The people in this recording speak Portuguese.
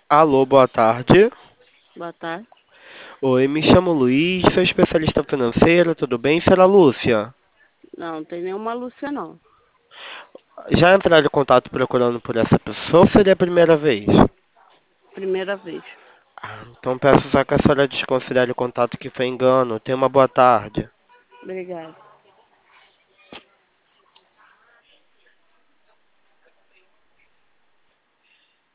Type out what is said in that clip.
Alô, boa tarde. Boa tarde. Oi, me chamo Luiz, sou especialista financeiro, tudo bem, senhora Lúcia? Não tem nenhuma Lúcia, não. Já entraram em contato procurando por essa pessoa ou seria a primeira vez? Primeira vez. Então peço só que a senhora desconsidere o contato que foi engano. Tenha uma boa tarde. Obrigada.